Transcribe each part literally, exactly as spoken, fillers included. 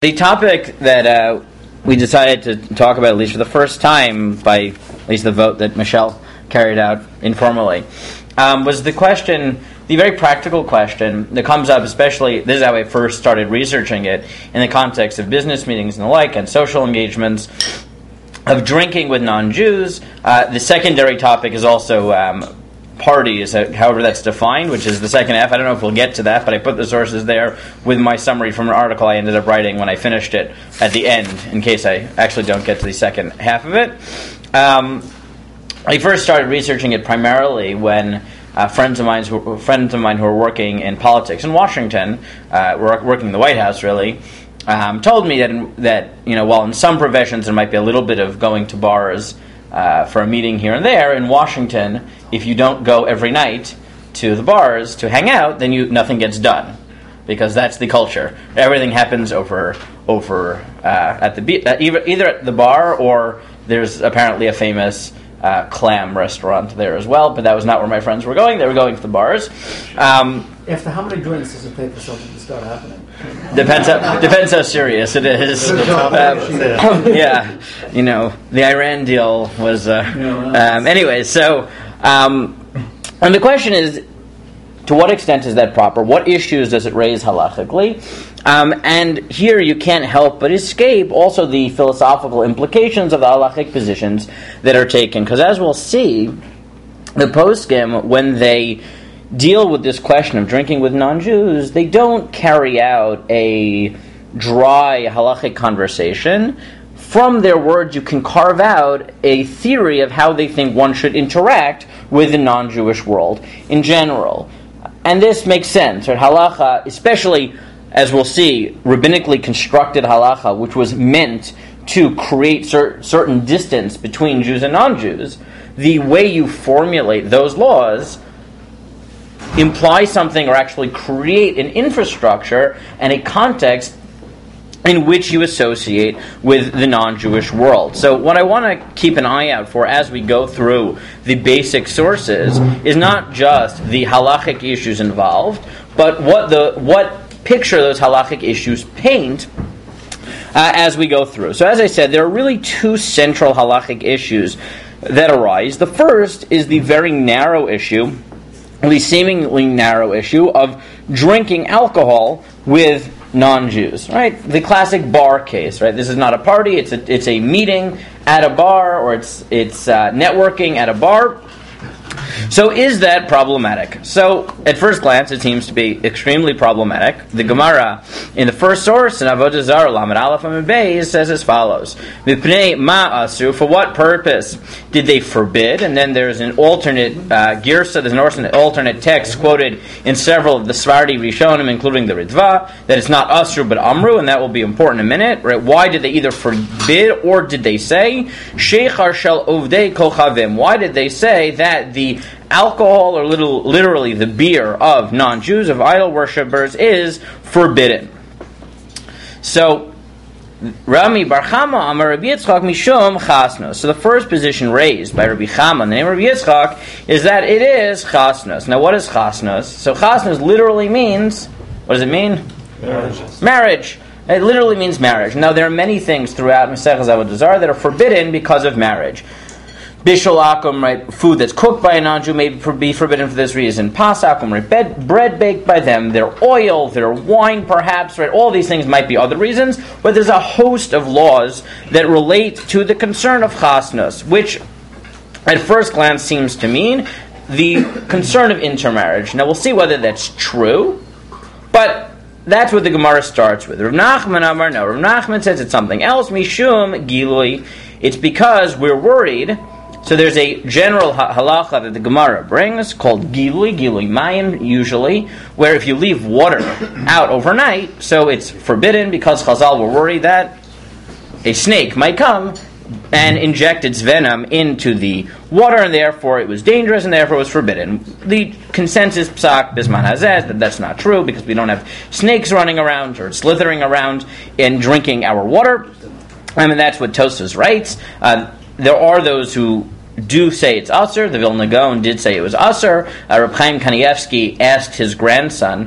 The topic that uh, we decided to talk about, at least for the first time, by at least the vote that Michelle carried out informally, um, was the question, the very practical question that comes up, especially, this is how I first started researching it, in the context of business meetings and the like, and social engagements, of drinking with non-Jews. Uh, the secondary topic is also um, parties, however that's defined, which is the second half. I don't know if we'll get to that, but I put the sources there with my summary from an article I ended up writing when I finished it at the end, in case I actually don't get to the second half of it. Um, I first started researching it primarily when uh, friends of mine who friends of mine who were working in politics in Washington, uh, were working in the White House really, um, told me that in, that you know while in some professions there might be a little bit of going to bars Uh, for a meeting here and there, in Washington, if you don't go every night to the bars to hang out, then you nothing gets done, because that's the culture. Everything happens over over uh, at the be- uh, either either at the bar, or there's apparently a famous uh, clam restaurant there as well. But that was not where my friends were going. They were going to the bars. Um, After how many drinks does it take for something to start happening? Depends how, depends how serious it is. Um, yeah, you know, the Iran deal was... Uh, um, anyway, so... Um, and the question is, to what extent is that proper? What issues does it raise halachically? Um, and here you can't help but escape also the philosophical implications of the halachic positions that are taken. Because as we'll see, the poskim, when they deal with this question of drinking with non-Jews, they don't carry out a dry halachic conversation. From their words, you can carve out a theory of how they think one should interact with the non-Jewish world in general. And this makes sense. Right? Halacha, especially, as we'll see, rabbinically constructed halacha, which was meant to create cer- certain distance between Jews and non-Jews, the way you formulate those laws imply something, or actually create an infrastructure and a context in which you associate with the non-Jewish world. So what I want to keep an eye out for as we go through the basic sources is not just the halachic issues involved, but what the what picture those halachic issues paint uh, as we go through. So as I said, there are really two central halachic issues that arise. The first is the very narrow issue, the seemingly narrow issue of drinking alcohol with non-Jews, right? The classic bar case, right? This is not a party; it's a it's a meeting at a bar, or it's it's uh, networking at a bar. So is that problematic? So at first glance, it seems to be extremely problematic. The Gemara in the first source in Avodah Zarah Lamed Aleph Amud Beis says as follows: Mipnei ma asu, for what purpose did they forbid? And then there's an alternate uh, girsa, there's an alternate text quoted in several of the Svardi Rishonim, including the Ritva, that it's not asru but amru, and that will be important in a minute. Right? Why did they either forbid or did they say sheichar shel ovdei kochavim? Why did they say that the alcohol, or little, literally the beer of non-Jews, of idol worshippers, is forbidden? So, Rami Bar Chama Amar Rabbi Yitzchak Mishum Chasnos. So the first position raised by Rabbi Chama, the name of Rabbi Yitzchak, is that it is Chasnos. Now what is Chasnos? So Chasnos literally means, what does it mean? Marriage. Marriage. It literally means marriage. Now there are many things throughout Maseches Avodah Zarah that are forbidden because of marriage. Bishul akum, right, food that's cooked by a non-Jew may be forbidden for this reason. Pas akum, right, bed, bread baked by them, their oil, their wine perhaps, right, all these things might be other reasons, but there's a host of laws that relate to the concern of chasnos, which at first glance seems to mean the concern of intermarriage. Now we'll see whether that's true, but that's what the Gemara starts with. Rav Nachman Amar, no, Rav Nachman says it's something else. Mishum Gilui, it's because we're worried. So there's a general halacha that the Gemara brings called Gilui, Gilui Mayim, usually, where if you leave water out overnight, so it's forbidden because Chazal were worried that a snake might come and inject its venom into the water, and therefore it was dangerous, and therefore it was forbidden. The consensus psak bisman hazeh that that's not true, because we don't have snakes running around or slithering around and drinking our water. I mean, that's what Tosfos writes. Uh, There are those who do say it's Asur. The Vilna Gaon did say it was Asur. Uh, Reb Chaim Kanievsky asked his grandson,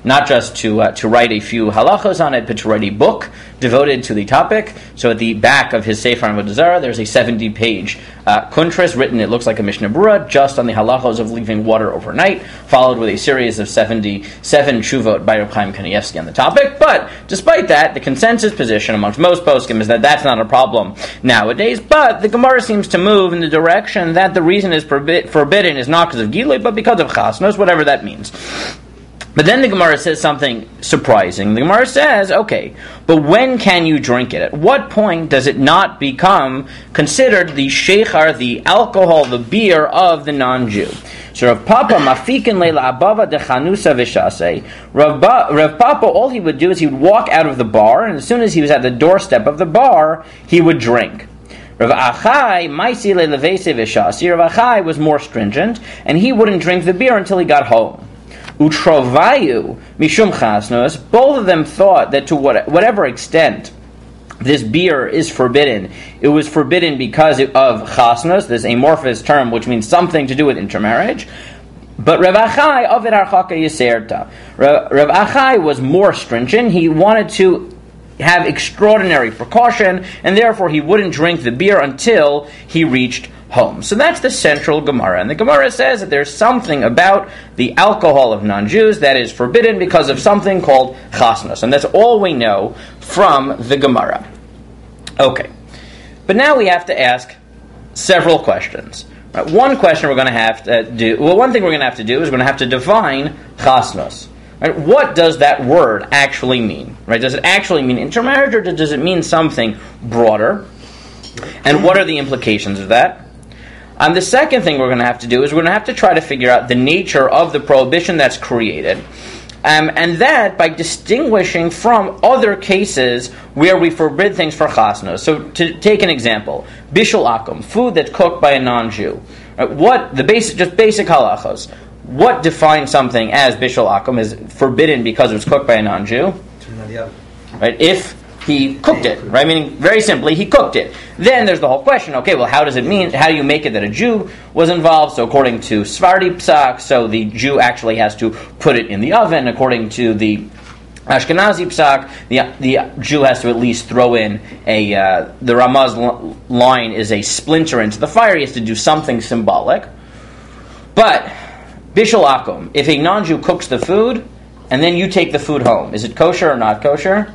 not just to uh, to write a few halachos on it, but to write a book devoted to the topic. So at the back of his Sefer Avodah Zarah, there's a seventy-page uh, kuntras written, it looks like a Mishnah Berurah, just on the halachos of leaving water overnight, followed with a series of seventy-seven tshuvot by Reb Chaim Kanievsky on the topic. But despite that, the consensus position amongst most poskim is that that's not a problem nowadays. But the Gemara seems to move in the direction that the reason is forbid- forbidden is not because of Gilui, but because of Chasnos, whatever that means. But then the Gemara says something surprising. The Gemara says, okay, but when can you drink it? At what point does it not become considered the sheikhar, the alcohol, the beer of the non-Jew? So Rav Papa, mafikin leila abava de chanusa v'shasei. Rav Papa, all he would do is he would walk out of the bar, and as soon as he was at the doorstep of the bar, he would drink. Rav Achai, maisi leilevese v'shasi. Rav Achai was more stringent, and he wouldn't drink the beer until he got home. Utrovayu mishum chasnos. Both of them thought that to what, whatever extent this beer is forbidden, it was forbidden because of chasnos, this amorphous term, which means something to do with intermarriage. But Rav Achai avid archaka yiserta. Rav Achai was more stringent. He wanted to have extraordinary precaution, and therefore he wouldn't drink the beer until he reached home. So that's the central Gemara. And the Gemara says that there's something about the alcohol of non-Jews that is forbidden because of something called chasnos. And that's all we know from the Gemara. Okay. But now we have to ask several questions. Right, one question we're going to have to do, well, one thing we're going to have to do is we're going to have to define chasnos. Right, what does that word actually mean? Right? Does it actually mean intermarriage, or does it mean something broader? And what are the implications of that? Um, the second thing we're going to have to do is we're going to have to try to figure out the nature of the prohibition that's created. Um, and that by distinguishing from other cases where we forbid things for chasnos. So to take an example, bishul akum, food that's cooked by a non-Jew. Right, what the basic, just basic halachos. What defines something as bishul akum is forbidden because it was cooked by a non-Jew? Turn on the oven. Right, if he cooked it, right? Meaning, very simply, he cooked it. Then there's the whole question, okay, well, how does it mean, how do you make it that a Jew was involved? So according to Sephardi Psak, so the Jew actually has to put it in the oven. According to the Ashkenazi Psak, the the Jew has to at least throw in a, uh, the Ramaz l- line is a splinter into the fire. He has to do something symbolic. But, bishul akum, if a non-Jew cooks the food, and then you take the food home, is it kosher or not kosher?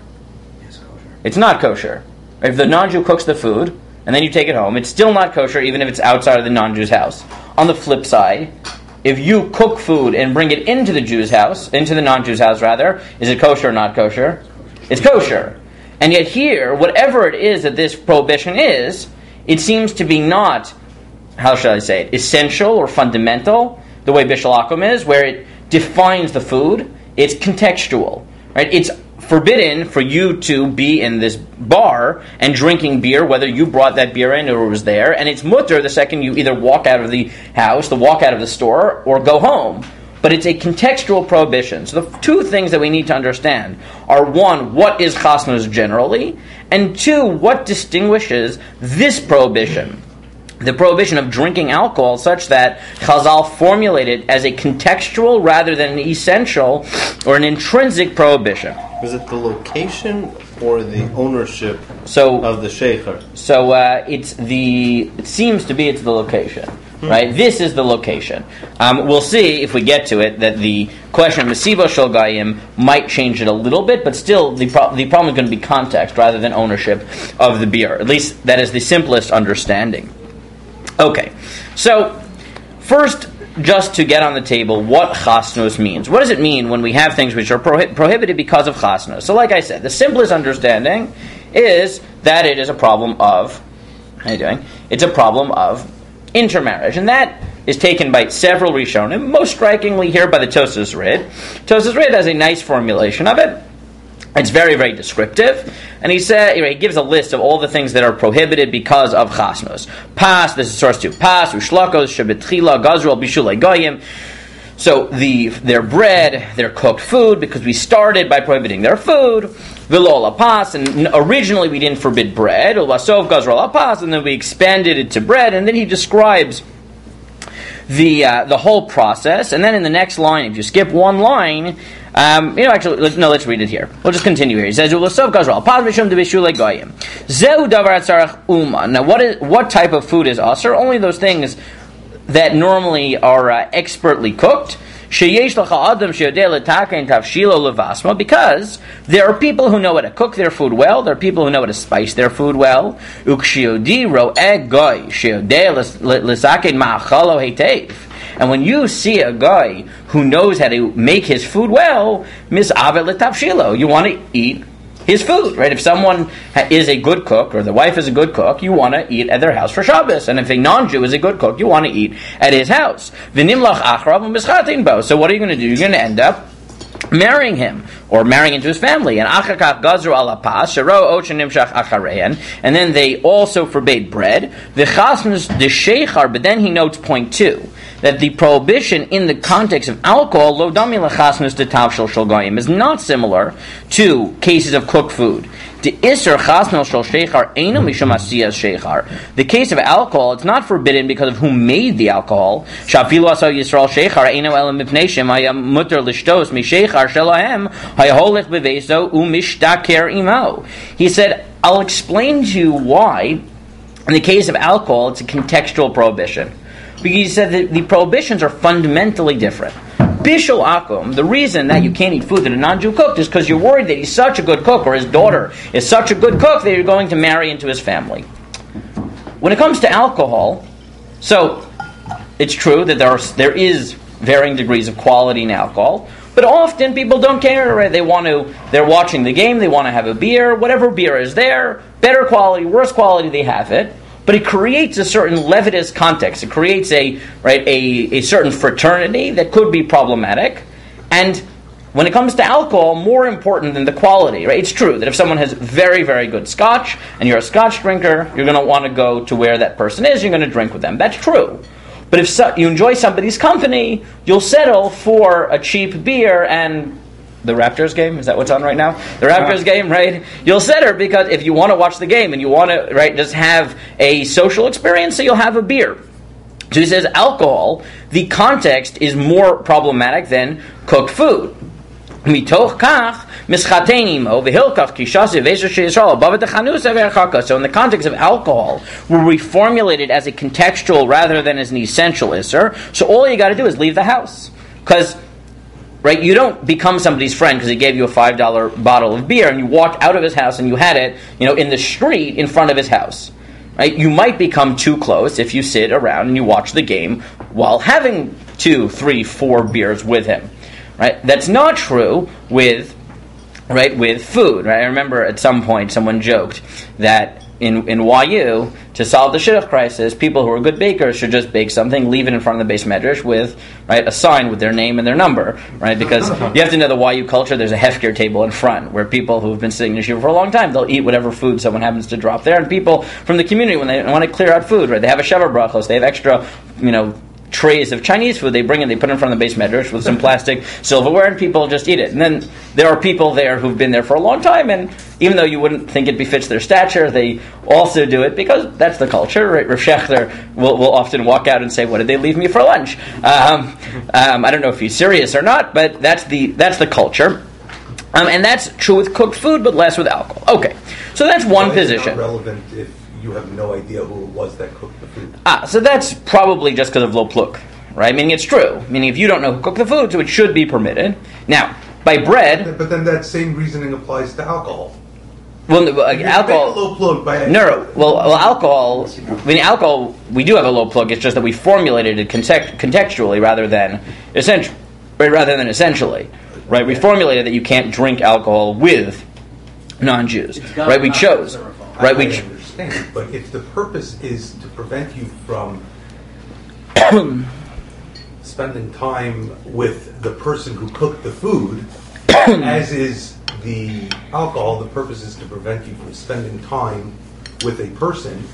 It's not kosher. If the non-Jew cooks the food, and then you take it home, it's still not kosher, even if it's outside of the non-Jew's house. On the flip side, if you cook food and bring it into the Jew's house, into the non-Jew's house rather, is it kosher or not kosher? It's kosher. And yet here, whatever it is that this prohibition is, it seems to be not, how shall I say it, essential or fundamental, the way bishul akum is, where it defines the food. It's contextual. Right? It's forbidden for you to be in this bar and drinking beer, whether you brought that beer in or it was there, and it's mutter the second you either walk out of the house, the walk out of the store, or go home. But it's a contextual prohibition. So the two things that we need to understand are, one, what is chasnos generally, and two, what distinguishes this prohibition, the prohibition of drinking alcohol, such that Chazal formulated as a contextual rather than an essential or an intrinsic prohibition. Is it the location or the ownership so, of the sheikhar? So uh, it's the. It seems to be it's the location, hmm. right? This is the location. Um, we'll see if we get to it that the question of Mesibo Shel Gayim might change it a little bit, but still the pro- the problem is going to be context rather than ownership of the beer. At least that is the simplest understanding. Okay, so first, just to get on the table, what chasnos means. What does it mean when we have things which are prohi- prohibited because of chasnos? So like I said, the simplest understanding is that it is a problem of, how are you doing? It's a problem of intermarriage. And that is taken by several Rishonim, most strikingly here by the Tosas Rid. Tosas Rid has a nice formulation of it. It's very, very descriptive. And he said, he gives a list of all the things that are prohibited because of chasnos. Pas, this is source two. Pas, ushlakos, shebetchila, gazrol, bishulei goyim. So the their bread, their cooked food, because we started by prohibiting their food. Vilol pas, and originally we didn't forbid bread. Ulasov, gazrol pas, and then we expanded it to bread. And then he describes the uh, the whole process. And then in the next line, if you skip one line, Um, you know, actually, let's, no, let's read it here. We'll just continue here. He says, "Ulasov gazral paz v'shum debishulei goyim zeu davar atzarach uma." Now, what is what type of food is aser? Only those things that normally are uh, expertly cooked. Because there are people who know how to cook their food well, there are people who know how to spice their food well. And when you see a guy who knows how to make his food well, you want to eat his food, right? If someone is a good cook, or the wife is a good cook, you want to eat at their house for Shabbos. And if a non-Jew is a good cook, you want to eat at his house. So what are you going to do? You're going to end up marrying him, or marrying into his family. And and then they also forbade bread. But then he notes point two, that the prohibition in the context of alcohol is not similar to cases of cooked food. The case of alcohol, it's not forbidden because of who made the alcohol. He said, I'll explain to you why, in the case of alcohol, it's a contextual prohibition. Because he said that the prohibitions are fundamentally different. Bishul akum, the reason that you can't eat food that a non-Jew cooked is because you're worried that he's such a good cook, or his daughter is such a good cook, that you're going to marry into his family. When it comes to alcohol, so it's true that there are, there is varying degrees of quality in alcohol, but often people don't care, right? They want to, they're watching the game, they want to have a beer, whatever beer is there, better quality, worse quality, they have it. But it creates a certain levitas context. It creates a right a, a certain fraternity that could be problematic. And when it comes to alcohol, more important than the quality, right? It's true that if someone has very, very good scotch, and you're a scotch drinker, you're going to want to go to where that person is, you're going to drink with them. That's true. But if so, you enjoy somebody's company, you'll settle for a cheap beer and the Raptors game, is that what's on right now? The Raptors game, right? You'll settle because if you want to watch the game and you want to, right, just have a social experience, so you'll have a beer. So he says alcohol, the context is more problematic than cooked food. So in the context of alcohol, we'll reformulate it as a contextual rather than as an essential isser. So all you got to do is leave the house. Because right, you don't become somebody's friend because he gave you a five dollar bottle of beer and you walked out of his house and you had it, you know, in the street in front of his house. Right? You might become too close if you sit around and you watch the game while having two, three, four beers with him. Right? That's not true with right with food. Right? I remember at some point someone joked that in in Y U, to solve the shidduch crisis, people who are good bakers should just bake something, leave it in front of the base medrash with right a sign with their name and their number, right? Because you have to know the Y U culture. There's a hefker table in front where people who have been sitting in yeshiva for a long time, they'll eat whatever food someone happens to drop there, and people from the community, when they want to clear out food, right, they have a shavar brachos, they have extra, you know, trays of Chinese food, they bring it, they put it in front of the base medrash with some plastic silverware, and people just eat it. And then there are people there who've been there for a long time, and even though you wouldn't think it befits their stature, they also do it because that's the culture. Right? Rav Shechter will, will often walk out and say, "What did they leave me for lunch?" Um, um, I don't know if he's serious or not, but that's the that's the culture. Um, and that's true with cooked food, but less with alcohol. Okay, so that's one Why position. Is it not relevant if you have no idea who it was that cooked the food? Ah, so that's probably just because of lo pluk, right? Meaning it's true. Meaning if you don't know who cooked the food, so it should be permitted. Now, by bread... But then that same reasoning applies to alcohol. Well, uh, alcohol... Low plug by no, no. Well, well, alcohol... I mean, alcohol, we do have a low plug, it's just that we formulated it context, contextually rather than essentially. Right, rather than essentially. Right? We formulated that you can't drink alcohol with non-Jews. Right? We chose. Right? We. I understand, but if the purpose is to prevent you from spending time with the person who cooked the food, as is the alcohol, the purpose is to prevent you from spending time with a person,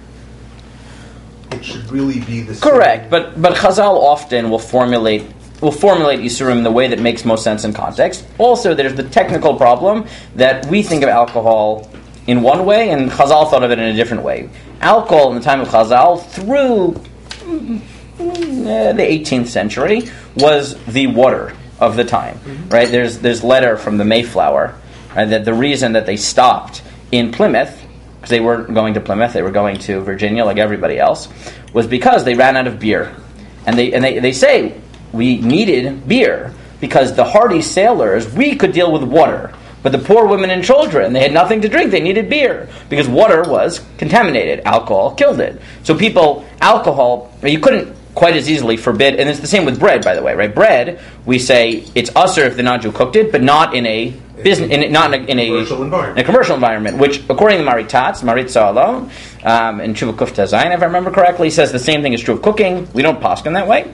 it should really be the same. Correct, but but Chazal often will formulate will formulate Yisurim in the way that makes most sense in context. Also, there's the technical problem that we think of alcohol in one way, and Chazal thought of it in a different way. Alcohol in the time of Chazal, through uh, the eighteenth century, was the water of the time, mm-hmm. right? There's there's letter from the Mayflower, right, that the reason that they stopped in Plymouth, because they weren't going to Plymouth, they were going to Virginia like everybody else, was because they ran out of beer. And they and they, they say, we needed beer, because the hardy sailors, we could deal with water. But the poor women and children, they had nothing to drink, they needed beer. Because water was contaminated. Alcohol killed it. So people, alcohol, you couldn't quite as easily forbid, and it's the same with bread, by the way, right? Bread, we say it's usher if the non-Jew cooked it, but not in a business, in a, not in a, in a, commercial environment. In a commercial environment, which, according to Maritatz, Maritza alone, um, in Tshuva Kuf Tazayin, if I remember correctly, says the same thing is true of cooking. We don't poskin that way.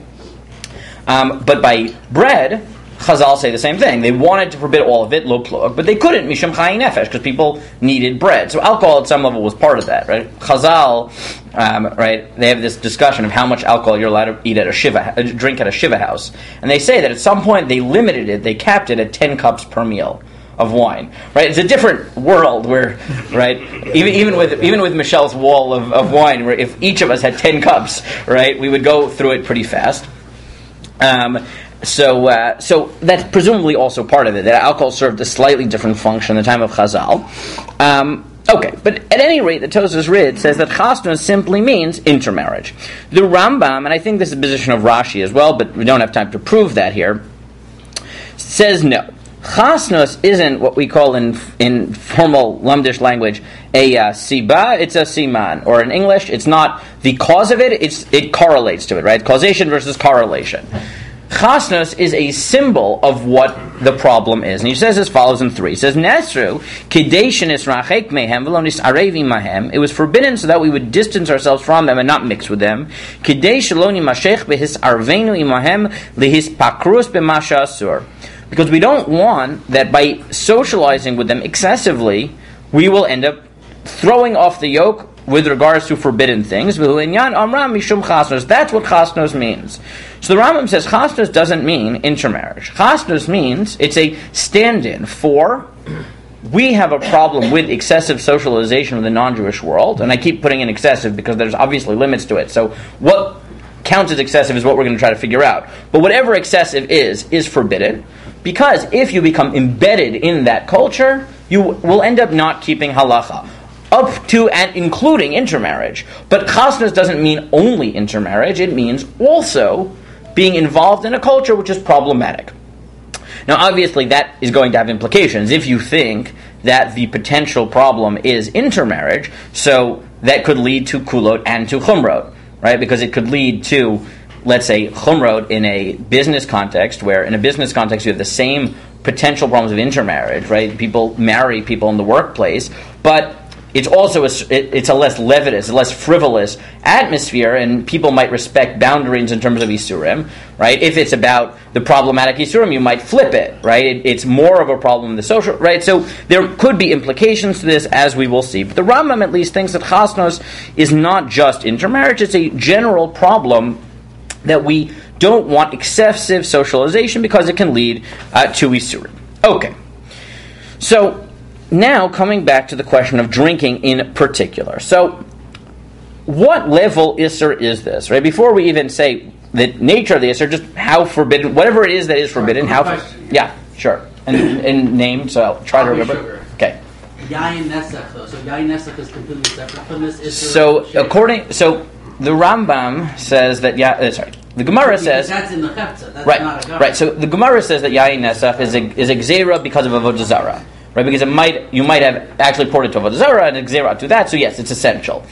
Um, but by bread, Chazal say the same thing. They wanted to forbid all of it, lo plug, but they couldn't, mishum chayin nefesh, because people needed bread. So alcohol at some level was part of that, right? Chazal, um, right, they have this discussion of how much alcohol you're allowed to eat at a shiva, drink at a shiva house. And they say that at some point they limited it, they capped it at ten cups per meal of wine, right? It's a different world where, right, even even with even with Michelle's wall of, of wine, where if each of us had ten cups, right, we would go through it pretty fast. Um, So, uh, so that's presumably also part of it, that alcohol served a slightly different function in the time of Chazal. Um, okay, but at any rate, the Tosfos Rid says that chasnus simply means intermarriage. The Rambam, and I think this is the position of Rashi as well, but we don't have time to prove that here, says no. Chasnus isn't what we call in in formal Lamdish language a uh, siba, it's a siman. Or in English, it's not the cause of it, it's it correlates to it, right? Causation versus correlation. Chasnus is a symbol of what the problem is. And he says as follows in three. He says, Nesru, Kedeshin Israchek Mehem, Velonis Arevi Mahem. It was forbidden so that we would distance ourselves from them and not mix with them. Kedesh Loni Mashech Behis Arvenu Imahem, Lihis Pakrus Bemasha Asur. Because we don't want that by socializing with them excessively, we will end up throwing off the yoke with regards to forbidden things. That's what chasnos means. So the Rambam says chasnos doesn't mean intermarriage. Chasnos means it's a stand-in for we have a problem with excessive socialization with the non-Jewish world, and I keep putting in excessive because there's obviously limits to it. So what counts as excessive is what we're going to try to figure out. But whatever excessive is, is forbidden, because if you become embedded in that culture, you will end up not keeping halacha. Up to and including intermarriage. But chasnus doesn't mean only intermarriage, it means also being involved in a culture which is problematic. Now obviously that is going to have implications. If you think that the potential problem is intermarriage, so that could lead to kulot and to chumrot, right? Because it could lead to, let's say, chumrot in a business context, where in a business context you have the same potential problems of intermarriage, right? People marry people in the workplace, but it's also a, it's a less levitus, a less frivolous atmosphere, and people might respect boundaries in terms of Isurim, right? If it's about the problematic Isurim, you might flip it, right? It, it's more of a problem in the social, right? So there could be implications to this, as we will see. But the Rambam at least thinks that chasnos is not just intermarriage, it's a general problem that we don't want excessive socialization because it can lead uh, to Isurim. Okay. So now, coming back to the question of drinking in particular. So, what level Isser is this? Right? Before we even say the nature of the Isser, just how forbidden, whatever it is that is forbidden, how... Yeah, sure. And, and named, so I'll try to remember. Sugar. Okay. Yayin Nesach, though. So Yayin Nesach is completely separate from this Isser. So, according... So, the Rambam says that... Yeah, uh, sorry. The Gemara says... That's in the Cheptza. That's right, not a Gemara. right. So, the Gemara says that Yayin Nesach is a, is a Gzeira because of Avodah Zarah. Right, because it might you might have actually poured it to Avodah Zarah and Gzeira to that, so yes, it's essential.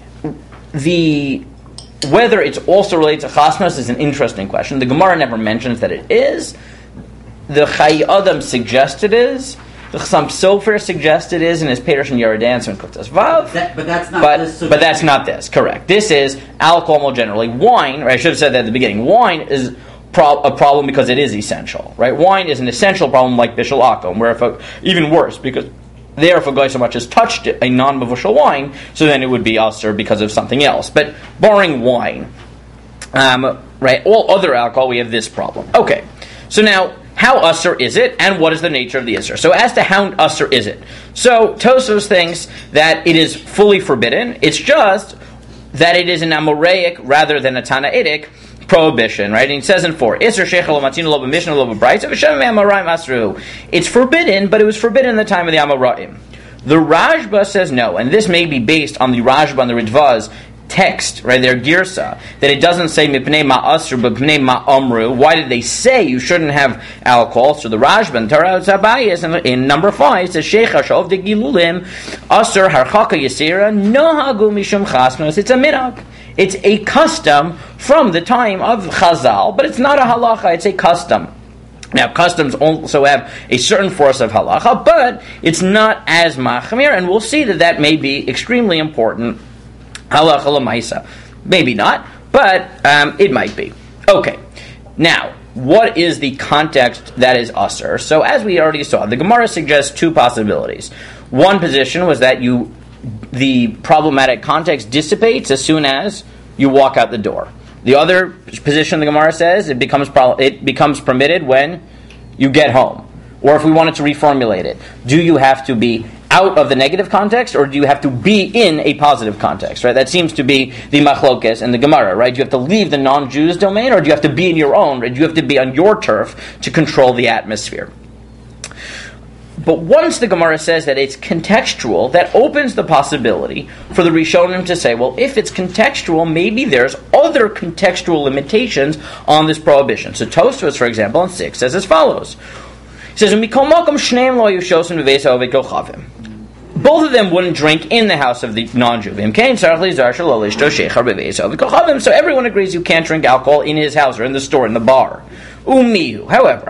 The whether it's also related to chasnos is an interesting question. The Gemara never mentions that it is. The Chai Adam suggests it is. The Chassam Sofer suggests it is in his Perush and Yeridans and Kuftas Vav. That, but that's not but, this. So but that's not this. Correct. This is alcohol more generally. Wine, or I should have said that at the beginning. Wine is Pro- a problem because it is essential, right? Wine is an essential problem like Bishul Akum, where if a, even worse, because there if a guy so much as touched a non-Mavushal wine, so then it would be usher because of something else. But barring wine, um, right, all other alcohol, we have this problem. Okay, so now, how usher is it, and what is the nature of the usher? So as to how usher is it? So Tosfos thinks that it is fully forbidden, it's just that it is an Amoraic rather than a Tanaitic, prohibition, right? And he says in four, Isser Sheikhah lo Matzino lo b'Mishnah lo b'Braisa v'Shem Amoraim Asru. It's forbidden, but it was forbidden in the time of the Amoraim. The Rashba says no, and this may be based on the Rashba and the Ritvaz text, right, their girsa, that it doesn't say mipnei ma'asru but mipnei ma'amru. Why did they say you shouldn't have alcohol? So the Rashba and Torah Zabayis in, in number five says Sheikha shov de gilulim asur harchaka yisira nohagu mishum chasnos. It's a minhag. It's a custom from the time of Chazal, but it's not a halacha. It's a custom. Now, customs also have a certain force of halacha, but it's not as machmir, and we'll see that that may be extremely important. Halacha l'maisa. Maybe not, but um, it might be. Okay. Now, what is the context that is usher? So, as we already saw, the Gemara suggests two possibilities. One position was that you, the problematic context dissipates as soon as you walk out the door. The other position the Gemara says it becomes pro- it becomes permitted when you get home. Or if we wanted to reformulate it, do you have to be out of the negative context, or do you have to be in a positive context? Right? That seems to be the machlokes and the Gemara. Right? Do you have to leave the non-Jews' domain, or do you have to be in your own? Right? Do you have to be on your turf to control the atmosphere? But once the Gemara says that it's contextual, that opens the possibility for the Rishonim to say, well, if it's contextual, maybe there's other contextual limitations on this prohibition. So Tosfos, for example, in six says as follows. He says, both of them wouldn't drink in the house of the non-Jew. So everyone agrees you can't drink alcohol in his house or in the store, in the bar. Umihu. However,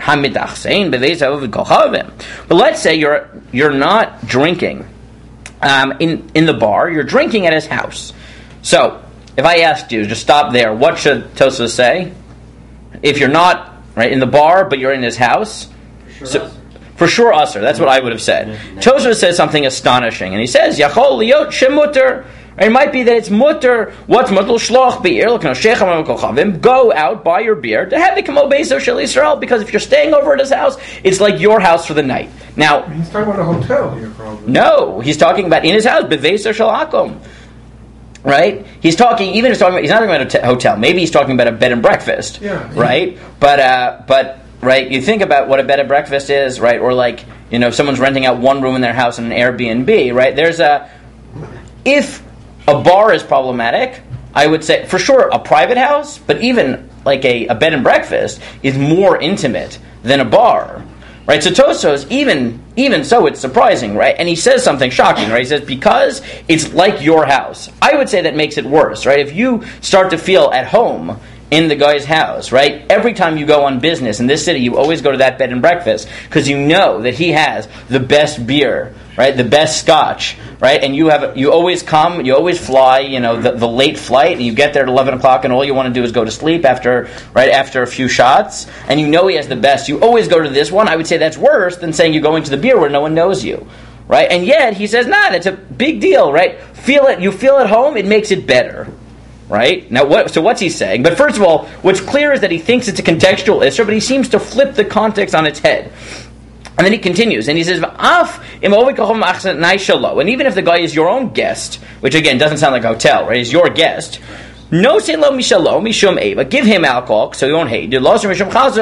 but let's say you're you're not drinking um, in in the bar. You're drinking at his house. So, if I asked you to stop there, what should Tosfos say? If you're not right in the bar, but you're in his house, Sure so, for sure, usher. That's what I would have said. Tosfos says something astonishing, and he says, "Yachol liot shemuter." It might be that it's mutter. What's mutter shloch beer? Go out, buy your beer to have it come obeso shel Yisrael. Because if you're staying over at his house, it's like your house for the night. Now, he's talking about a hotel here, probably. No, he's talking about in his house, beveso shel hakom. Right? He's talking. Even he's talking about. He's not talking about a t- hotel. Maybe he's talking about a bed and breakfast. Yeah. Right. But uh, but right. You think about what a bed and breakfast is, right? Or like you know, someone's renting out one room in their house in an Airbnb. Right? There's a if. A bar is problematic, I would say, for sure, a private house, but even like a, a bed and breakfast is more intimate than a bar, right? So Tosfos, even even so, it's surprising, right? And he says something shocking, right? He says, because it's like your house. I would say that makes it worse, right? If you start to feel at home in the guy's house, right? Every time you go on business in this city, you always go to that bed and breakfast because you know that he has the best beer, right? The best scotch, right? And you have you always come, you always fly, you know, the, the late flight, and you get there at eleven o'clock, and all you want to do is go to sleep after, right, after a few shots, and you know he has the best. You always go to this one. I would say that's worse than saying you're going to the beer where no one knows you, right? And yet he says, nah, that's a big deal, right? Feel it, you feel at home, it makes it better. Right? Now, what, so what's he saying? But first of all, what's clear is that he thinks it's a contextual issue, but he seems to flip the context on its head. And then he continues, and he says, and even if the guy is your own guest, which again doesn't sound like a hotel, right? He's your guest. No say lo mishalom mishum eva. Give him alcohol so he won't hate. Because the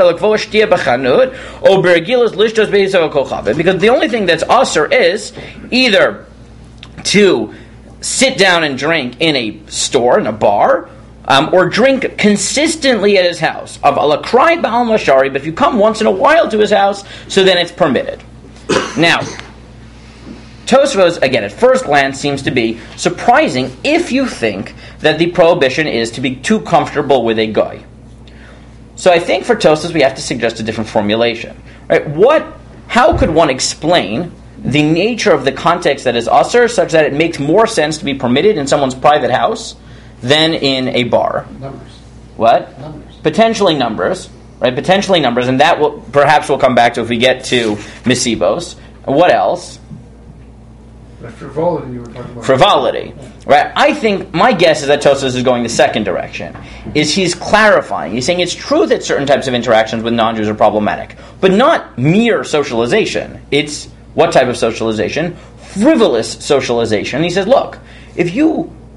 only thing that's usher is either to sit down and drink in a store, in a bar, um, or drink consistently at his house. Of alakrai ba'al mashari, but if you come once in a while to his house, so then it's permitted. Now, Tosfos, again, at first glance, seems to be surprising if you think that the prohibition is to be too comfortable with a guy. So I think for Tosfos we have to suggest a different formulation. Right? What? How could one explain the nature of the context that is usher, such that it makes more sense to be permitted in someone's private house than in a bar? Numbers. What? Numbers. Potentially numbers, right? Potentially numbers, and that will perhaps we'll come back to if we get to misibos. What else? The frivolity you were talking about. Frivolity, right? I think my guess is that Tosfos is going the second direction. Is he's clarifying? He's saying it's true that certain types of interactions with non-Jews are problematic, but not mere socialization. It's what type of socialization? Frivolous socialization. And he says, look, if you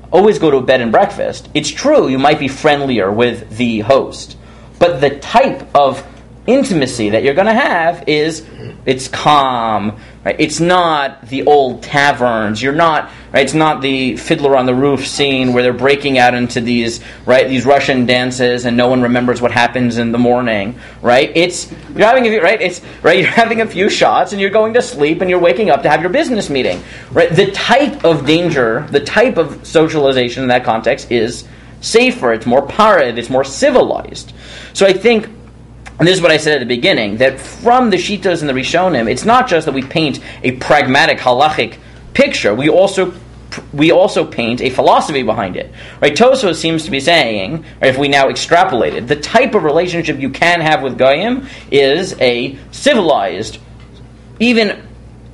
always go to a bed and breakfast, it's true you might be friendlier with the host, but the type of intimacy that you're going to have is it's calm, right? It's not the old taverns. You're not, right? It's not the Fiddler on the Roof scene where they're breaking out into these, right, these Russian dances and no one remembers what happens in the morning, right? It's you're having a few, right? It's right. You're having a few shots and you're going to sleep and you're waking up to have your business meeting, right? The type of danger, the type of socialization in that context is safer. It's more parid. It's more civilized. So I think. And this is what I said at the beginning, that from the Shitos and the Rishonim, it's not just that we paint a pragmatic, halachic picture, we also we also paint a philosophy behind it. Right? Tosfos seems to be saying, or if we now extrapolate it, the type of relationship you can have with Goyim is a civilized, even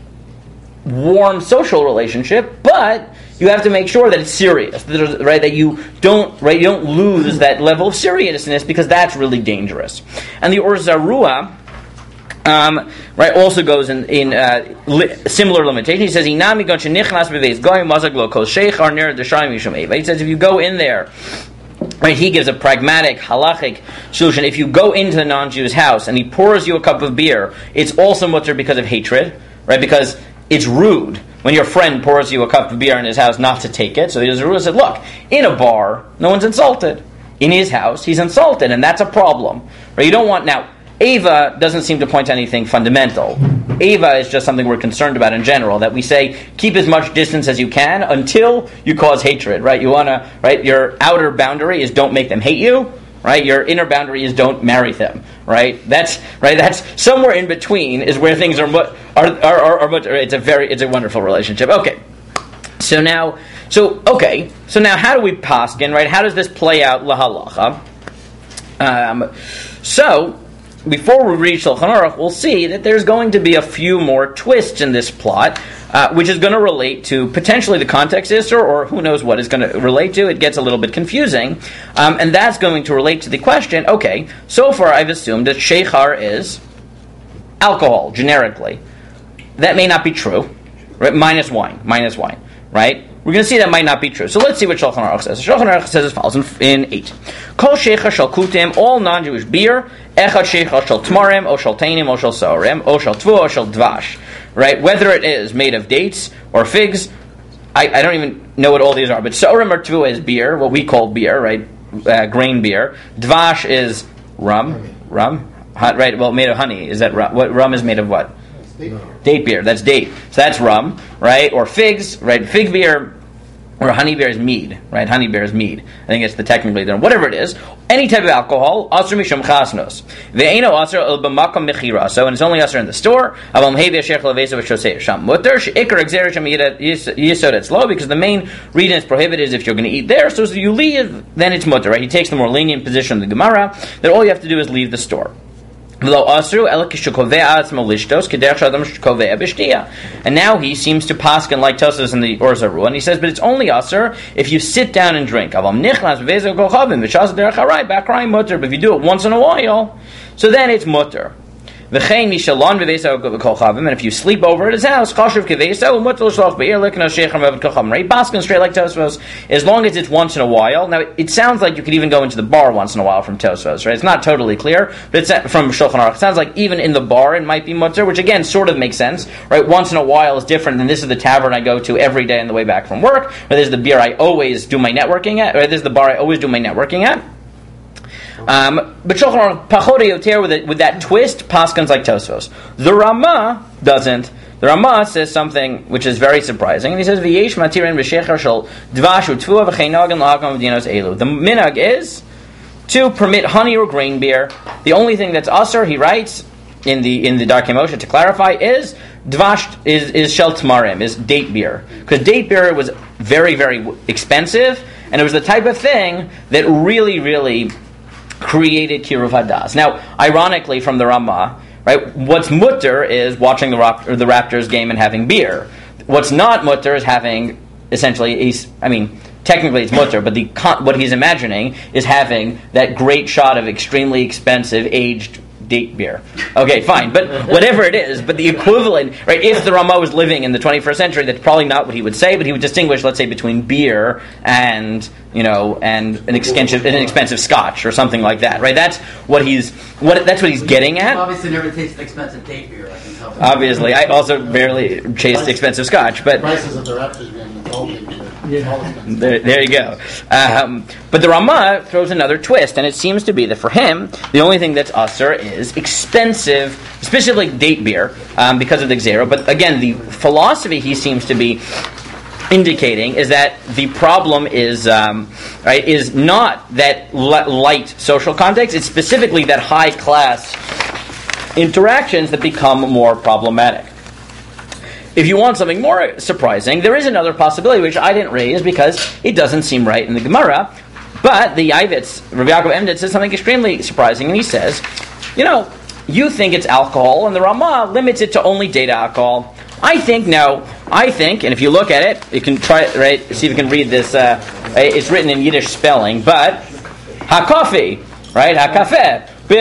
warm social relationship, but you have to make sure that it's serious, right? That you don't, right? You don't lose that level of seriousness because that's really dangerous. And the Or Zarua, um, right, also goes in in uh, li- similar limitation. He says, "Inami gon shenichnas beveis goyim mazag lo kol sheikh ar ner d'shayim mishum eva." He says, if you go in there, right? He gives a pragmatic, halachic solution. If you go into the non-Jew's house and he pours you a cup of beer, it's also mutter because of hatred, right? Because it's rude when your friend pours you a cup of beer in his house not to take it. So the Zarua said, look, in a bar, no one's insulted. In his house, he's insulted, and that's a problem. Right? You don't want... Now, Ava doesn't seem to point to anything fundamental. Ava is just something we're concerned about in general, that we say, keep as much distance as you can until you cause hatred, right? You want to... Right? Your outer boundary is don't make them hate you. Right, your inner boundary is don't marry them. Right, that's right. That's somewhere in between is where things are. Are are are, are much, it's a very it's a wonderful relationship. Okay, so now so okay so now how do we paskin? Right, how does this play out lahalacha? Um, so before we reach Shulchan Aruch, we'll see that there's going to be a few more twists in this plot, uh, which is going to relate to potentially the context Isser, or who knows what it's going to relate to. It gets a little bit confusing. Um, and that's going to relate to the question, okay, so far I've assumed that Sheikhar is alcohol, generically. That may not be true. Right? Minus wine. Minus wine. Right? We're going to see that might not be true. So let's see what Shulchan Aruch says. Shulchan Aruch says as follows in, in eight. Kol sheicha shal kutim, all non-Jewish beer, echad sheicha shal tmarim, o shal tainim, o shal sorim, o shal tvu, o shal dvash. Right? Whether it is made of dates or figs, I, I don't even know what all these are, but sorim or tvu is beer, what we call beer, right? Uh, grain beer. Dvash is rum. Rum? Hot, right? Well, made of honey. Is that rum? What, rum is made of what? Date. Date beer. That's date. So that's rum, right? Or figs, right? Fig beer or honey beer is mead, right? Honey beer is mead. I think it's the technically term. Whatever it is, any type of alcohol, asr mishum chasnos. Ve'eno asr el b'makom mechira. So, and it's only asr in the store. Aval mhevi ashech leveso v'shosei sham mutter. She'ikar exer shem yisod etzlo, because the main reason it's prohibited is if you're going to eat there. So, so you leave, then it's mutter, right? He takes the more lenient position of the Gemara that all you have to do is leave the store. And now he seems to paskin like Tosfos in the Or Zarua, and he says, but it's only asr if you sit down and drink. But if you do it once in a while, so then it's mutter. And if you sleep over at his house, Baskin straight like Tosfos, as long as it's once in a while. Now, it sounds like you could even go into the bar once in a while from Tosfos, right? It's not totally clear, but it's from Shulchan Aruch. It sounds like even in the bar it might be mutter, which again sort of makes sense, right? Once in a while is different than this is the tavern I go to every day on the way back from work, or this is the beer I always do my networking at, or this is the bar I always do my networking at. Um, but Shulchan Aruch pachot yoter with it, with that twist, paskins like Tosfos. The Rama doesn't. The Rama says something which is very surprising, and he says, "V'yesh matirin v'shecher shel dvash u'tfua v'cheinagin lahakam v'dinos elu." The minhag is to permit honey or grain beer. The only thing that's usher, he writes in the in the Darkei Moshe to clarify, is dvash is is shel tmarim, is date beer, because date beer was very very expensive, and it was the type of thing that really really created kiruv hadas. Now, ironically, from the Ramah, right, what's mutter is watching the Rap- or the Raptors game and having beer. What's not mutter is having essentially, a, I mean, technically it's mutter, but the what he's imagining is having that great shot of extremely expensive aged date beer. Okay, fine, but whatever it is, but the equivalent, right? If the Ramah was living in the twenty-first century, that's probably not what he would say, but he would distinguish, let's say, between beer and you know, and an expensive, an expensive scotch or something like that, right? That's what he's, what that's what he's getting at. Obviously, never tasted expensive date beer. I can tell. Obviously, I also barely chased expensive scotch, but prices of the Raptors being involved. there, there you go. Um, but the Ramah throws another twist, and it seems to be that for him, the only thing that's usher is expensive, especially date beer, um, because of the Xero. But again, the philosophy he seems to be indicating is that the problem is um, right is not that light social context; it's specifically that high class interactions that become more problematic. If you want something more surprising, there is another possibility which I didn't raise because it doesn't seem right in the Gemara. But the Yavitz, Rabbi Yaakov Emdet, says something extremely surprising, and he says, you know, you think it's alcohol, and the Ramah limits it to only date alcohol. I think, no, I think, and if you look at it, you can try, right, see if you can read this, uh, it's written in Yiddish spelling, but, ha-coffee, right, ha-kafeh, the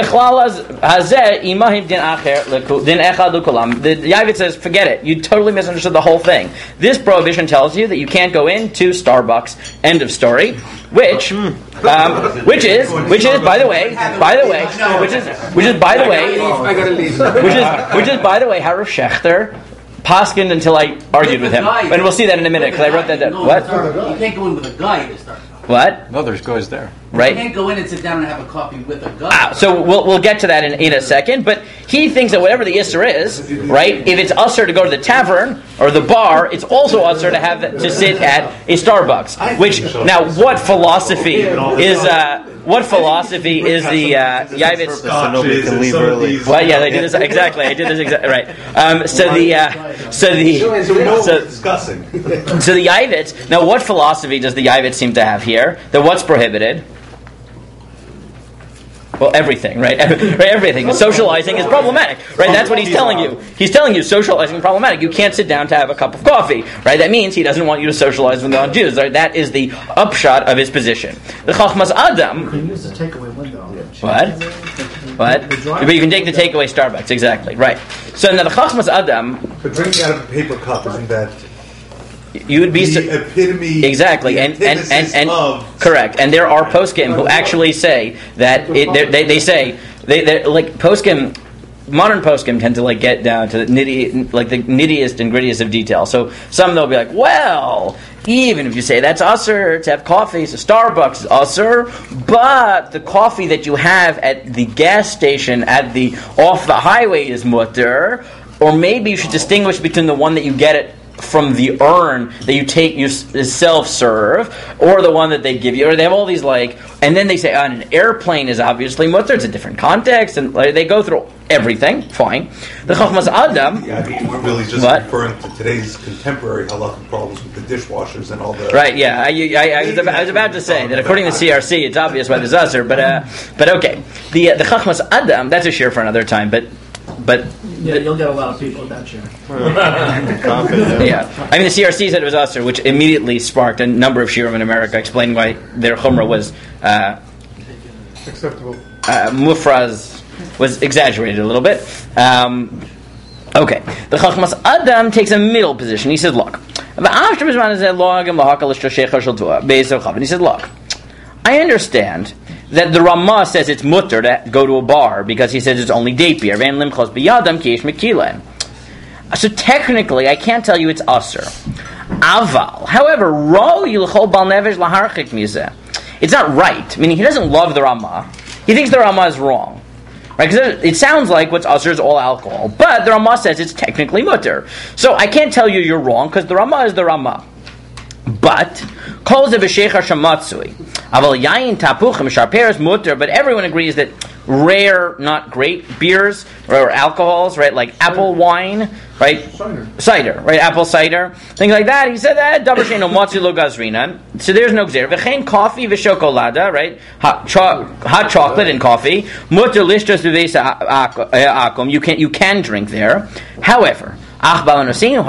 Yavit says, forget it. You totally misunderstood the whole thing. This prohibition tells you that you can't go into Starbucks. End of story. Which, um, which is, which is, by the way, by the way, which is, which is, by the way, which is, which is, by the way, how Rav Shechter paskined until I argued with him, and we'll see that in a minute because I wrote that down. What? You can't go in with a guy to start. What? No, there's guys there. Right? You can't go in and sit down and have a coffee with a guy. Ah, so we'll we'll get to that in, in a second. But he thinks that whatever the Isser is, right? If it's usher to go to the tavern or the bar, it's also usher to have to sit at a Starbucks. Which now, what philosophy is? Uh, what philosophy is the uh, Yavitz? So nobody can leave early. Well, yeah, they did this exactly. I did this exactly right. Um, so the uh, so the So we know what so, we're discussing. so the Yavitz. Now, what philosophy does the Yavitz seem to have here? That what's prohibited? Well, everything, right? Everything. Socializing is problematic, right? That's what he's telling you. He's telling you socializing is problematic. You can't sit down to have a cup of coffee, right? That means he doesn't want you to socialize with non-Jews. Right? That is the upshot of his position. The Chachmas Adam. You can use the takeaway window. What? What? But you can take the takeaway Starbucks, exactly, right? So now the Chachmas Adam. But drinking out of a paper cup, isn't that You would be the so, epitome, exactly, the and and and, and of correct. And there are poskim who actually say that it, they they say they they're, like poskim. Modern poskim tend to like get down to the nitty, like the nittiest and grittiest of detail. So some they'll be like, well, even if you say that's usher to have coffee, so Starbucks is usher, but the coffee that you have at the gas station at the off the highway is mutter. Or maybe you should distinguish between the one that you get it from the urn that you take you self-serve, or the one that they give you, or they have all these like, and then they say on an airplane is obviously mutter. It's a different context, and like, they go through everything. Fine. The Chachmas Adam. Yeah, I think Billy's just What? referring to today's contemporary halakhic problems with the dishwashers and all the. Right, yeah, I, I, I, was about, I was about to say that according to C R C, it's obvious why there's usher, but uh, but okay, the uh, the Chachmas Adam, that's a share for another time, but but Yeah, you'll get a lot of people with that chair. yeah, I mean the C R C said it was usher, which immediately sparked a number of shiurim in America explaining why their chumrah was uh, Acceptable. uh, mufraz was exaggerated a little bit. Um, okay, the Chachmas Adam takes a middle position. He says, look, and he says, look, I understand that the Ramah says it's mutter to go to a bar because he says it's only date beer. So technically, I can't tell you it's usher. Aval, however, it's not right. Meaning, he doesn't love the Ramah. He thinks the Ramah is wrong. Right? Because it sounds like what's usher is all alcohol. But the Ramah says it's technically mutter. So I can't tell you you're wrong because the Ramah is the Ramah. But calls it v'sheichar shamatzui. Aval yayin tapuchim sharperes mutter. But everyone agrees that rare, not great beers or alcohols, right? Like apple wine, right? Cider. Cider, right? Apple cider, things like that. He said that davar she'eino matzu lo gazrinan. So there's no gzer. V'chein coffee v'shokolada, right? Hot, cho- hot chocolate and coffee. Mutter lishtos v'veis akum. You can you can drink there. However. But he said,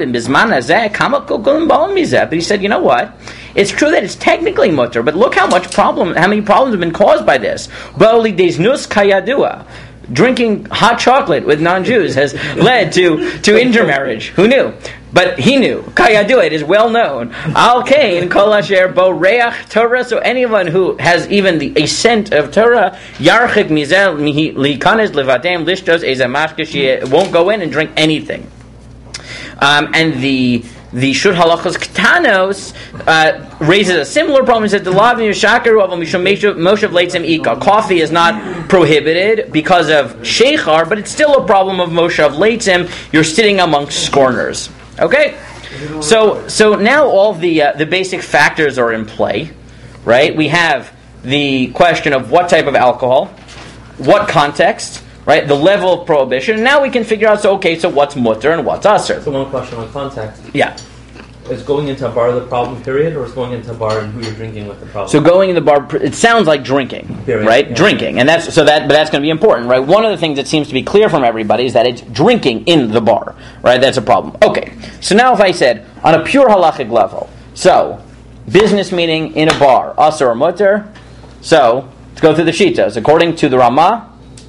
you know what? It's true that it's technically mutter, but look how much problem, how many problems have been caused by this. drinking hot chocolate with non-Jews has led to, to intermarriage. Who knew? But he knew. Kayadu, it is well known. Al kain kol asher bo reach Torah. So anyone who has even the a scent of Torah, yarchik mizel likanes levatem lishtos ezamashkish, won't go in and drink anything. Um, and the the Shur Halachos Ktanos uh, raises a similar problem. He says the law of Yishakaru of Moshev Leitzim Ika. Coffee is not prohibited because of Sheikhar, but it's still a problem of Moshev Leitzim. You're sitting amongst scorners. Okay, so so now all the uh, the basic factors are in play, right? We have the question of what type of alcohol, what context, right? The level of prohibition. And now we can figure out, so okay, so what's mutter and what's aser? So one question on context. Yeah. Is going into a bar the problem, period, or is going into a bar and who you're drinking with the problem? So going in the bar, it sounds like drinking, period. Right? Yeah. Drinking, and that's so that, but that's going to be important, right? One of the things that seems to be clear from everybody is that it's drinking in the bar, right? That's a problem. Okay, so now if I said on a pure halachic level, so business meeting in a bar, aser or mutter. So let's go through the shitas. According to the Ramah,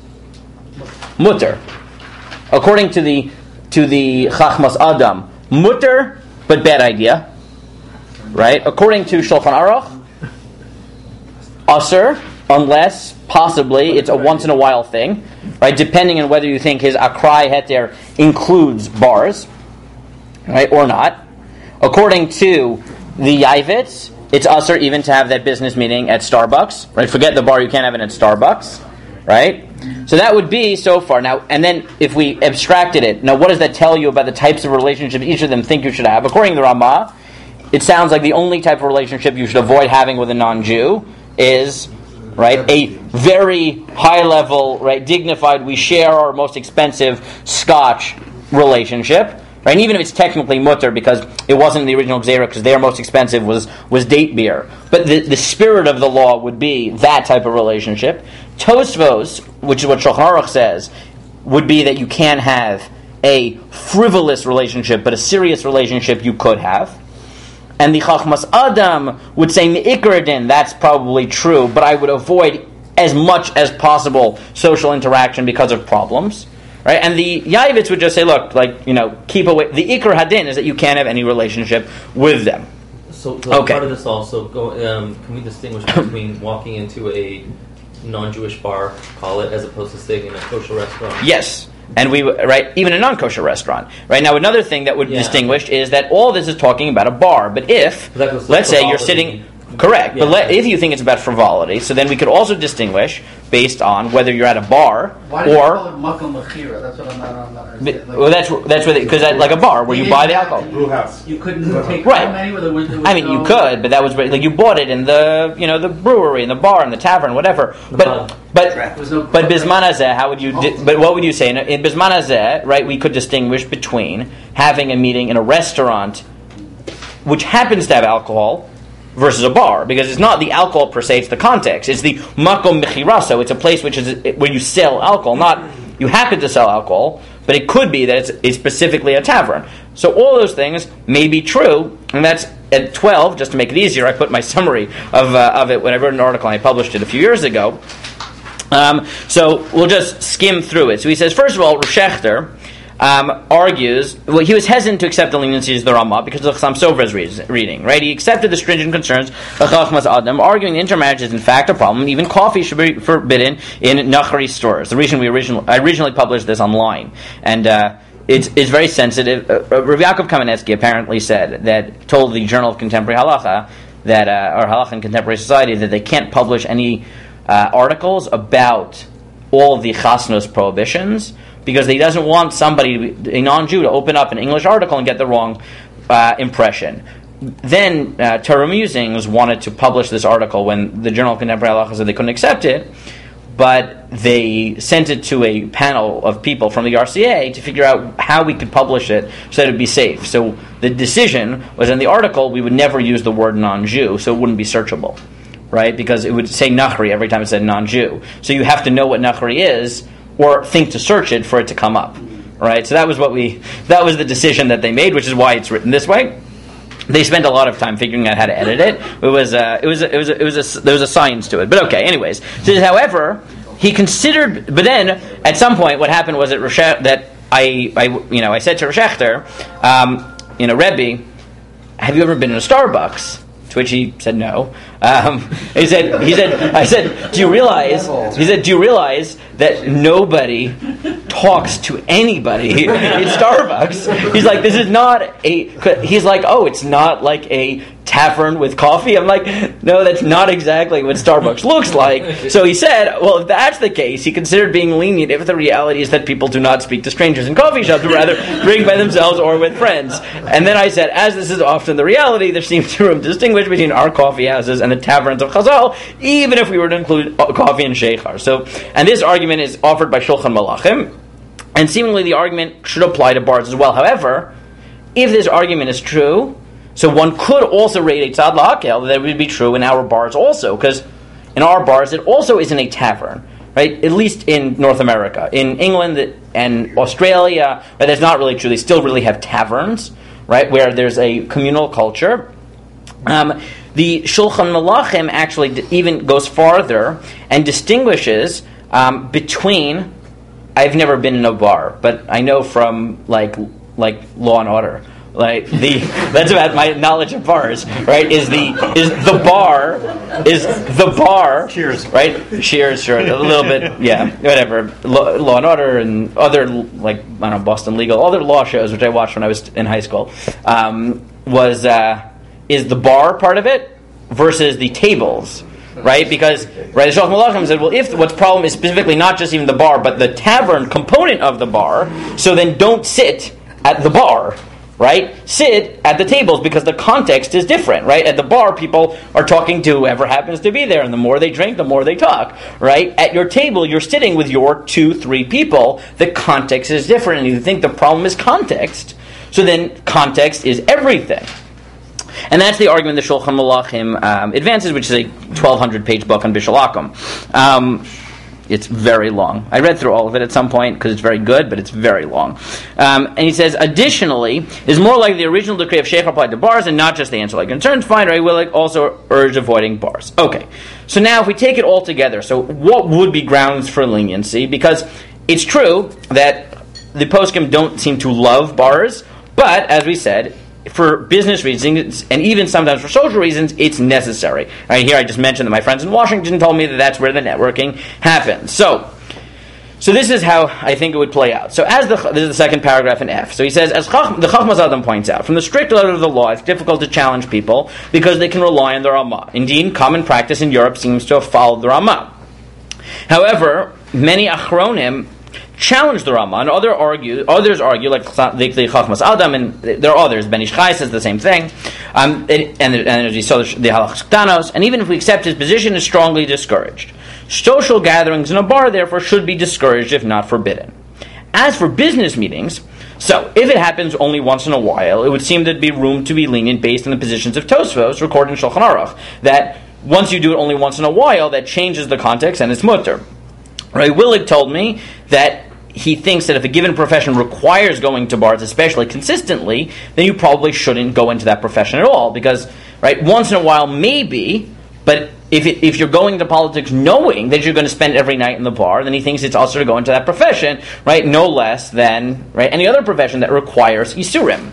mutter. According to the to the Chachmas Adam, mutter. But bad idea, right? According to Shulchan Aruch, aser, unless possibly it's a once in a while thing, right? Depending on whether you think his akrai heter includes bars, right, or not. According to the Yavitz, it's aser even to have that business meeting at Starbucks, right? Forget the bar; you can't have it at Starbucks, right? So that would be so far. Now, and then if we abstracted it, now what does that tell you about the types of relationships each of them think you should have? According to the Ramah, it sounds like the only type of relationship you should avoid having with a non-Jew is, right, a very high-level, right, dignified, we share our most expensive scotch relationship, right? And even if it's technically mutter because it wasn't in the original Gzeira because their most expensive was, was date beer. But the, the spirit of the law would be that type of relationship. Tosvos, which is what Shulchan Aruch says, would be that you can have a frivolous relationship, but a serious relationship you could have. And the Chachmas Adam would say Me'ikar Din, that's probably true, but I would avoid as much as possible social interaction because of problems. Right? And the Yavitz would just say, look, like, you know, keep away. The Ikar Hadin is that you can't have any relationship with them. So, so okay. Part of this also, go, um, can we distinguish between walking into a non-Jewish bar, call it, as opposed to staying in a kosher restaurant? Yes. And we, right, even a non-kosher restaurant. Right? Now, another thing that would yeah. distinguish is that all this is talking about a bar. But if, let's say you're sitting... Correct, yeah. But let, if you think it's about frivolity, so then we could also distinguish based on whether you're at a bar Why do or. You call it makom mechira? That's what I'm not. I'm not But, like, well, that's that's what because like a bar where you buy the alcohol. Brew house. You couldn't take right. many with it. I mean, you could, but that was like you bought it in the you know the brewery, in the bar, in the tavern, whatever. But but no but bisman hazeh, how would you? Di- but what would you say in, in bisman hazeh? Right, we could distinguish between having a meeting in a restaurant, which happens to have alcohol, versus a bar, because it's not the alcohol per se, it's the context. It's the makom mechiraso. It's a place which is where you sell alcohol, not you happen to sell alcohol, but it could be that it's, it's specifically a tavern. So all those things may be true, and that's at twelve. Just to make it easier, I put my summary of uh, of it when I wrote an article and I published it a few years ago. Um, so we'll just skim through it. So he says, first of all, Rav Shechter Um, argues, well, he was hesitant to accept the leniencies of the Ramah because of Chassam Sofer's reading, right? He accepted the stringent concerns of Chachmas Adam, arguing that intermarriage is in fact a problem. Even coffee should be forbidden in Nachri stores. The reason we originally, I originally published this online, and uh, it's it's very sensitive. Uh, Rav Yaakov Kamenetsky apparently said that told the Journal of Contemporary Halacha that, uh, or Halacha in Contemporary Society, that they can't publish any uh, articles about all of the Chasnos prohibitions, because he doesn't want somebody, a non-Jew, to open up an English article and get the wrong uh, impression. Then uh, Torah Musings wanted to publish this article when the Journal of Contemporary Halacha said they couldn't accept it, but they sent it to a panel of people from the R C A to figure out how we could publish it so that it would be safe. So the decision was, in the article we would never use the word non-Jew, so it wouldn't be searchable, right? Because it would say Nachri every time it said non-Jew. So you have to know what Nachri is, or think to search it for it to come up, right? So that was what we, that was the decision that they made, which is why it's written this way. They spent a lot of time figuring out how to edit it. It was, uh, it was, it was, it was a, there was a science to it. But okay, anyways. So, however, he considered, but then at some point, what happened was that Rosh, that I, I, you know, I said to Rosh Echter, um, you know, Rebbe, have you ever been in a Starbucks? To which he said no. Um, he said, he said, I said, do you realize? He said, do you realize that nobody talks to anybody in Starbucks? He's like, this is not a. He's like, oh, it's not like a tavern with coffee. I'm like, no, that's not exactly what Starbucks looks like. So he said, well, if that's the case, he considered being lenient if the reality is that people do not speak to strangers in coffee shops, but rather drink by themselves or with friends. And then I said, as this is often the reality, there seems to be distinguish between our coffee houses and the taverns of Chazal, even if we were to include coffee and sheikhar. So, and this argument is offered by Shulchan Malachim, and seemingly the argument should apply to bars as well. However, if this argument is true, so one could also rate a tzad la'akel, that would be true in our bars also, because in our bars it also isn't a tavern, right? At least in North America. In England and Australia, right, that's not really true. They still really have taverns, right, where there's a communal culture. Um, the Shulchan Malachim actually d- even goes farther and distinguishes um, between. I've never been in a bar, but I know from like like Law and Order. Like the that's about my knowledge of bars, right? Is the is the bar is the bar? Cheers, right? Cheers, sure, a little bit, yeah, whatever. Law, Law and Order and other like I don't know Boston Legal, other law shows which I watched when I was in high school. Um, was uh, is the bar part of it versus the tables? Right, because right, the Shulchan Malachim said, well, if what's problem is specifically not just even the bar, but the tavern component of the bar, so then don't sit at the bar. Right? Sit at the tables because the context is different, right? At the bar, people are talking to whoever happens to be there, and the more they drink, the more they talk, right? At your table, you're sitting with your two, three people. The context is different, and you think the problem is context. So then context is everything. And that's the argument the Shulchan Malachim um, advances, which is a twelve hundred page book on Bishul Akum. Um, It's very long. I read through all of it at some point because it's very good, but it's very long. Um, and he says, additionally, it is more like the original decree of Sheikh applied to bars and not just the ancillary concerns. Fine, I will also urge avoiding bars. Okay, so now if we take it all together, so what would be grounds for leniency? Because it's true that the poskim don't seem to love bars, but as we said, for business reasons, and even sometimes for social reasons, it's necessary. Right here, I just mentioned that my friends in Washington told me that that's where the networking happens. So, so this is how I think it would play out. So, as the this is the second paragraph in F. So he says, as Chach, the Chachmas Adam points out, from the strict letter of the law, it's difficult to challenge people because they can rely on the Ramah. Indeed, common practice in Europe seems to have followed the Ramah. However, many Achronim challenge the Ramah, and other argue, others argue, like the, the Chachmas Adam, and there are others. Ben Ish Chai says the same thing, um, and, and, and as you saw, the Halachos Ktanos, and even if we accept his position, is strongly discouraged. Social gatherings in a bar, therefore, should be discouraged, if not forbidden. As for business meetings, so if it happens only once in a while, it would seem there'd be room to be lenient based on the positions of Tosfos recorded in Shulchan Aruch, that once you do it only once in a while, that changes the context and it's mutter. Ray Willig told me that he thinks that if a given profession requires going to bars, especially consistently, then you probably shouldn't go into that profession at all. Because, right, once in a while, maybe, but if it, if you're going into politics knowing that you're going to spend every night in the bar, then he thinks it's also to go into that profession, right, no less than right any other profession that requires Yisurim.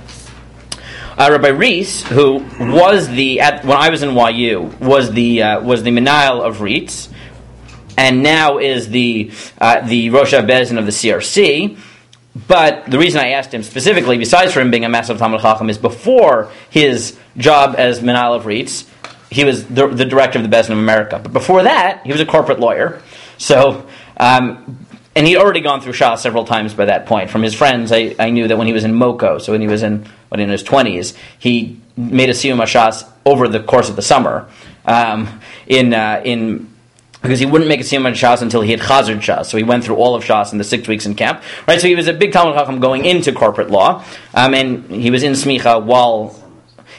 Uh, Rabbi Rees, who was the, at, when I was in Y U, was the uh, was the Menahel of Reitz, and now is the uh, the Rosh HaBezin of the C R C. But the reason I asked him specifically, besides for him being a massive Talmud Chacham, is before his job as Menahel of Reitz, he was the, the director of the Bezin of America. But before that, he was a corporate lawyer. So, um, and he'd already gone through Shas several times by that point. From his friends, I, I knew that when he was in Moko, so when he was in when in his twenties, he made a Siyum Shas over the course of the summer. Um, in uh, in because he wouldn't make a Siyum Shas until he had Chazard Shas. So he went through all of Shas in the six weeks in camp. Right, so he was a big Talmud Chacham going into corporate law, um, and he was in Smicha while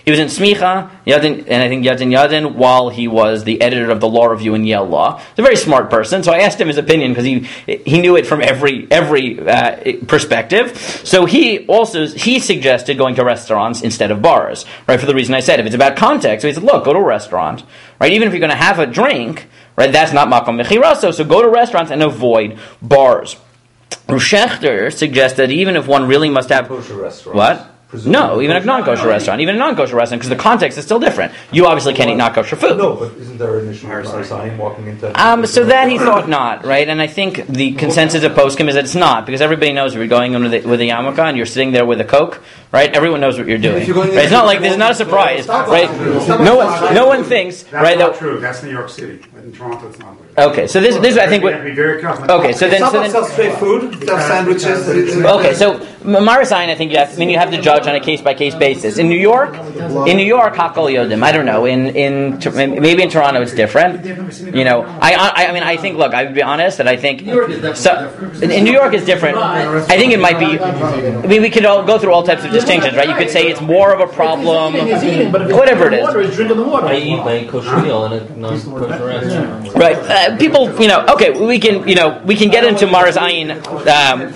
He was in Smicha, Yadin, and I think Yadin Yadin, while he was the editor of the Law Review in Yale Law. He's a very smart person, so I asked him his opinion because he he knew it from every every uh, perspective. So he also he suggested going to restaurants instead of bars, right? For the reason I said, if it's about context, so he said, look, go to a restaurant, right? Even if you're going to have a drink, right? That's not makom mechiraso, so go to restaurants and avoid bars. Rushechter suggests that even if one really must have Kosher restaurants. What? No, even a non-kosher restaurant, even a non-kosher restaurant, because the context is still different. You obviously can't eat not kosher food. No, but isn't there an issue with Marasayim walking into? Um, so that he thought not, right? And I think the consensus of poskim is that it's not, because everybody knows if you're going in with a, with a yarmulke and you're sitting there with a Coke, right? Everyone knows what you're doing. Right? It's not like this is not a surprise, right? No one, no one thinks, That's right? not That, true. That's New York City. In Toronto, it's not. okay, so this, this I think. We What, have to be very careful. okay, so then, so then. Sells straight food, sells sandwiches. Okay, so Marasayan, I think you have, I mean, you have to judge on a case by case basis. In New York, in New York, Hakol Yodim. I don't know. In in maybe in Toronto it's different. You know, I I, I mean, I think. Look, I would be honest that I think. New York is definitely So, different. in, in New York is different. I think it might be. I mean, we could all go through all types of distinctions, right? You could say it's more of a problem, whatever it is. Drinking the water. I eat my kosher meal in a non-kosher restaurant. Right, uh, people, you know. Okay, we can, you know, we can get into Maras Ayin um,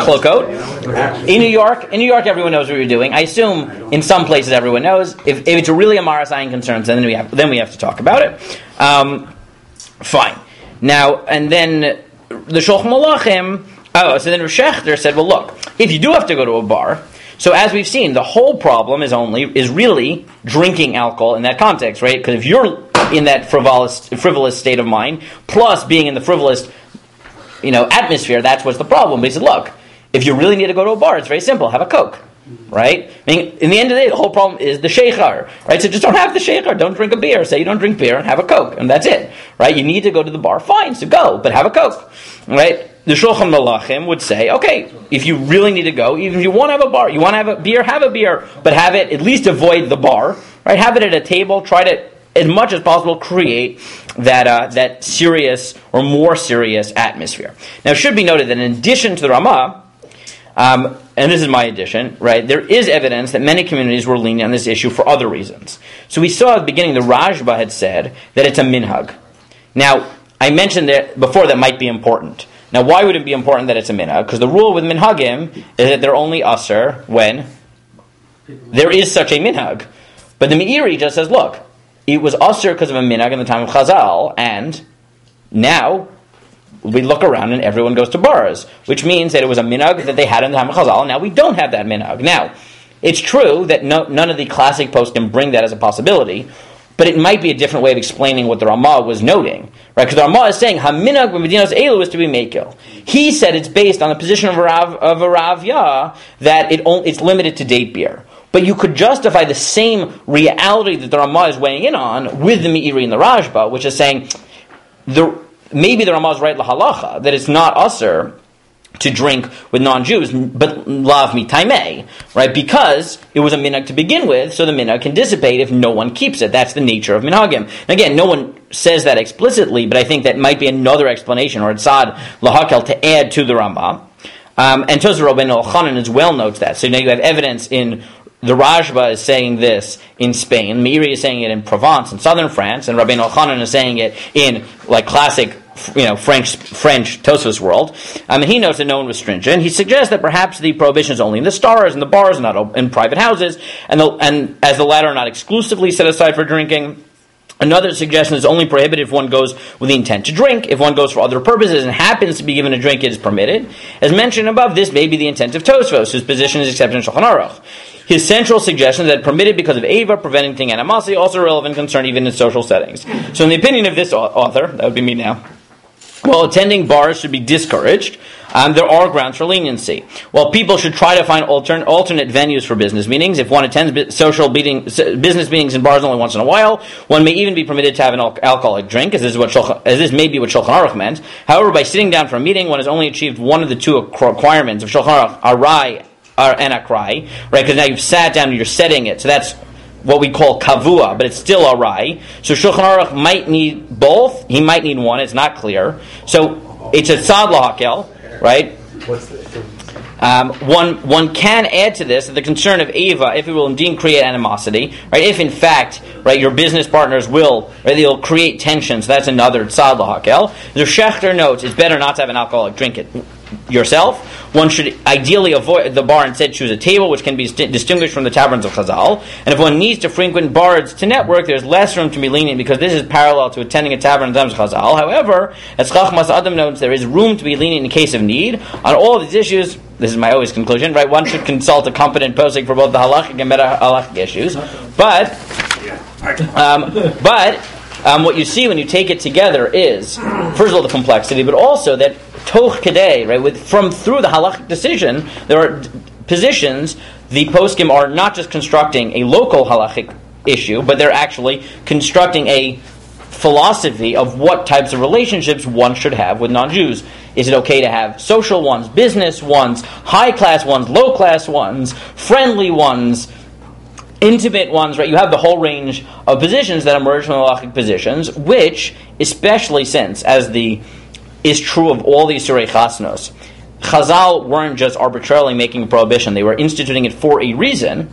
machlokot. In New York, in New York, everyone knows what you're doing. I assume in some places everyone knows. If, if it's really a Maras Ayin concern, then we have then we have to talk about it. Um, fine. Now, and then the Shulchan Malachim. Oh, so then Rosh Shechter said, well, look, if you do have to go to a bar. So as we've seen, the whole problem is only is really drinking alcohol in that context, right? Because if you're in that frivolous frivolous state of mind, plus being in the frivolous, you know, atmosphere, that's what's the problem. But he said, look, if you really need to go to a bar, it's very simple. Have a Coke, right? I mean, in the end of the day, the whole problem is the sheikhar, right? So just don't have the sheikhar. Don't drink a beer. Say you don't drink beer and have a Coke, and that's it, right? You need to go to the bar, fine, so go, but have a Coke, right? The Shulchan Malachim would say, okay, if you really need to go, even if you want to have a bar, you want to have a beer, have a beer, but have it, at least avoid the bar, right? Have it at a table, try to, as much as possible, create that uh, that serious or more serious atmosphere. Now, it should be noted that in addition to the Ramah, um, and this is my addition, right, there is evidence that many communities were lenient on this issue for other reasons. So we saw at the beginning, the Rajba had said that it's a minhag. Now, I mentioned that before that might be important. Now, why would it be important that it's a minhag? Because the rule with minhagim is that they're only usher when there is such a minhag. But the Meiri just says, look, it was usher because of a minhag in the time of Chazal, and now we look around and everyone goes to bars, which means that it was a minhag that they had in the time of Chazal, and now we don't have that minhag. Now, it's true that no, none of the classic posts can bring that as a possibility, but it might be a different way of explaining what the Ramah was noting, right? Because the Ramah is saying Haminag b'Medinas Elu is to be Mekil. He said it's based on the position of a Rav, of a Rav Yah that it only, it's limited to date beer. But you could justify the same reality that the Ramah is weighing in on with the Meiri and the Rajba, which is saying the maybe the Ramah is right lahalacha that it's not usher to drink with non-Jews, but lav mitaimei, right? Because it was a minhag to begin with, so the minhag can dissipate if no one keeps it. That's the nature of minhagim. And again, no one says that explicitly, but I think that might be another explanation, or tzad lahakel, to add to the Ramah. Um, and Tosafot Rabbeinu Elchanan as well notes that. So now you have evidence in the Rajba is saying this in Spain, Meiri is saying it in Provence, in southern France, and Rabbeinu Elchanan is saying it in like classic, you know, French French Tosfos world. Um, and he notes that no one was stringent. He suggests that perhaps the prohibition is only in the stars and the bars, not in private houses, and the, and as the latter are not exclusively set aside for drinking. Another suggestion is only prohibited if one goes with the intent to drink. If one goes for other purposes and happens to be given a drink, it is permitted. As mentioned above, this may be the intent of Tosfos, whose position is accepted in Shulchan Aruch. His central suggestion is that permitted because of Ava, preventing animosity, also relevant concern even in social settings. So in the opinion of this author, that would be me now, while attending bars should be discouraged, um, there are grounds for leniency. While people should try to find altern- alternate venues for business meetings, if one attends bi- social meeting, business meetings in bars only once in a while, one may even be permitted to have an al- alcoholic drink, as this, is what Shulchan, as this may be what Shulchan Aruch meant. However, by sitting down for a meeting, one has only achieved one of the two requirements of Shulchan Aruch, arai and akrai, right? Because now you've sat down and you're setting it, so that's what we call kavua, but it's still arai. So Shulchan Aruch might need both. He might need one. It's not clear. So it's a tzad lahakel, right? What's the, Um, one one can add to this that the concern of Eva, if it will indeed create animosity, right? If in fact, right, your business partners will, right, they'll create tensions. That's another tzad lahakel. The Schechter notes it's better not to have an alcoholic drink it yourself. One should ideally avoid the bar, instead choose a table which can be st- distinguished from the taverns of Chazal. And if one needs to frequent bars to network, there's less room to be lenient because this is parallel to attending a tavern in the times of Chazal. However, as Chachmas Adam notes, there is room to be lenient in case of need. On all of these issues, this is my always conclusion, right? One should consult a competent posek for both the halachic and meta-halachic issues. But, um, but um, what you see when you take it together is, first of all, the complexity, but also that toch kedei, right? With from through the halachic decision, there are d- positions. The poskim are not just constructing a local halachic issue, but they're actually constructing a philosophy of what types of relationships one should have with non-Jews. Is it okay to have social ones, business ones, high-class ones, low-class ones, friendly ones, intimate ones, right? You have the whole range of positions that emerge from halachic positions, which, especially since, as the is true of all the Isurei Chasnos, Chazal weren't just arbitrarily making a prohibition, they were instituting it for a reason.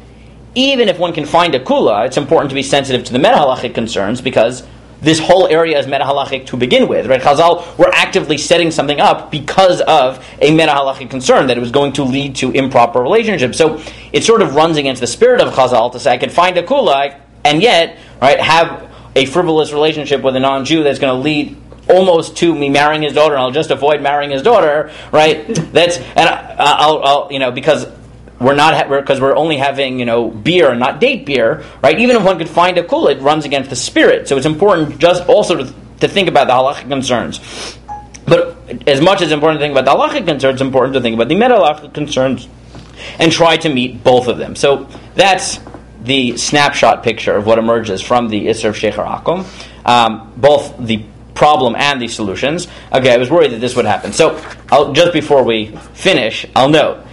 Even if one can find a kula, it's important to be sensitive to the meta-halachic concerns because this whole area is meta-halachic to begin with. Right? Chazal were actively setting something up because of a meta-halachic concern that it was going to lead to improper relationships. So it sort of runs against the spirit of Chazal to say, I can find a kula and yet right, have a frivolous relationship with a non-Jew that's going to lead almost to me marrying his daughter, and I'll just avoid marrying his daughter, right? That's and I, I'll, I'll, you know, because we're not because ha- we're only having you know beer and not date beer, right? Even if one could find a kula, it runs against the spirit. So it's important just also to, to think about the halachic concerns. But as much as it's important to think about the halachic concerns, it's important to think about the meta-halachic concerns and try to meet both of them. So that's the snapshot picture of what emerges from the Isser of Shecher Akum, um, both the problem and the solutions. Okay, I was worried that this would happen. So I'll, just before we finish, I'll note,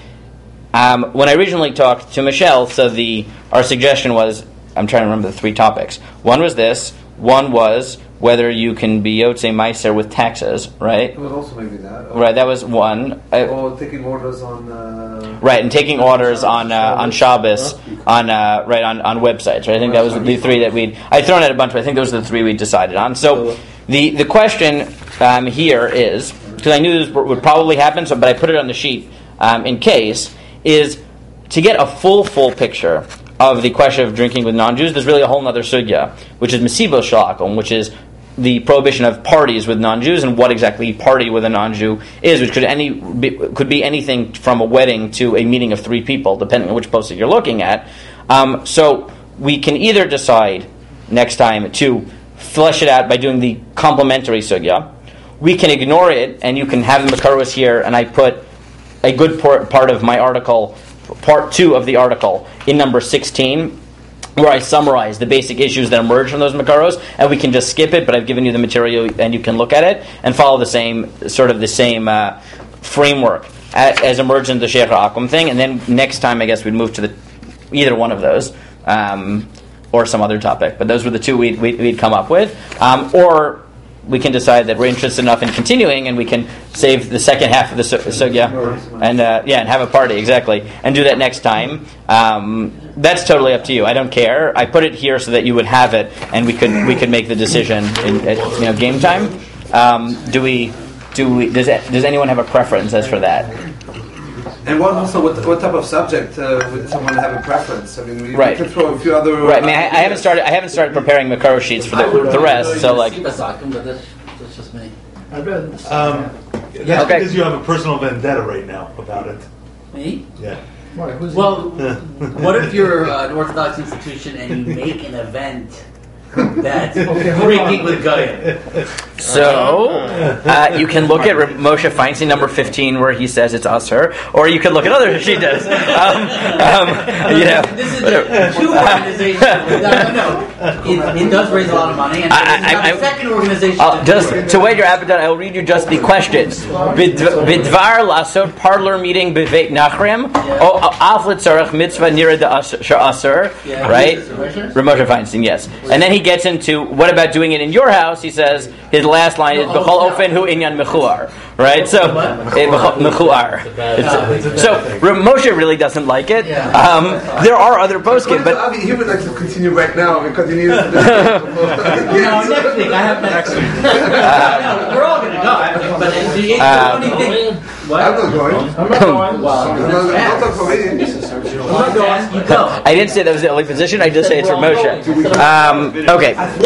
um, when I originally talked to Michelle, so the our suggestion was, I'm trying to remember the three topics. One was this, one was whether you can be Yotzei Meiser with taxes, right? It was also maybe that. Or, Right, that was one. Uh, or taking orders on... Uh, right, and taking orders on uh, on Shabbos, on uh, right on, on websites, right? I think that was the three that we'd... I'd thrown out a bunch, but I think those were the three we decided on. So the, the question um, here is, because I knew this would probably happen, so but I put it on the sheet um, in case, is to get a full, full picture of the question of drinking with non-Jews. There's really a whole other sugya, which is Mesibos Shel Akum, which is the prohibition of parties with non-Jews and what exactly party with a non-Jew is, which could any be, could be anything from a wedding to a meeting of three people, depending on which posting you're looking at. Um, so we can either decide next time to flesh it out by doing the complementary sugya. We can ignore it, and you can have the Makaros here, and I put a good por- part of my article, part two of the article, in number sixteen, where I summarize the basic issues that emerge from those Makaros, and we can just skip it, but I've given you the material, and you can look at it, and follow the same, sort of the same uh, framework as, as emerged in the Shecher Akum thing, and then next time I guess we'd move to the either one of those, um, or some other topic, but those were the two we'd, we'd, we'd come up with, um, or we can decide that we're interested enough in continuing, and we can save the second half of the sugya, and uh, yeah, and have a party exactly, and do that next time. Um, that's totally up to you. I don't care. I put it here so that you would have it, and we could we could make the decision in, at you know game time. Um, do we? Do we? Does does anyone have a preference as for that? and what also what, what type of subject uh, would someone have a preference? I mean, we, Right. we can throw a few other. Right. I mean, I, I haven't started. I haven't started preparing Makaro sheets for the, the rest. So like. But that's, that's just me. Um, that's Okay. because you have a personal vendetta right now about it. Me? Yeah. Well, what if you're uh, an Orthodox institution and you make an event that's drinking with Goyim? So, uh, you can look at Reb Moshe Feinstein number fifteen where he says it's usher, or you can look at other she does. Um, um, you know, This is a, two organizations. No, no, no. It, it does raise a lot of money, and I- it's I- I- the second organization. Uh, to just do it. to whet your appetite, I will read you just the questions. Bid- Bidvar lasot parlor meeting beveit nachrim, o aflet tzarech mitzvah nira de aser, Yeah. right? Is it Moshe? Reb Moshe Feinstein, yes. And then he gets into what about doing it in your house? He says his last line is b'chol ofen hu inyan mechuar, right? So eh, b'chol- mechuar. It's- So Rav Moshe really doesn't like it. Um, there are other poskim, but Avi, he would like to continue right now because he needs to. No, next week. I have next week. No, we're all going to go. I mean, but the, the Uh, funny thing. What? I'm not going. I'm not going. Well, not going. Don't talk for me. I'm not going. You go. I didn't say that was the only position. I just say it's Rav Moshe. Um, okay.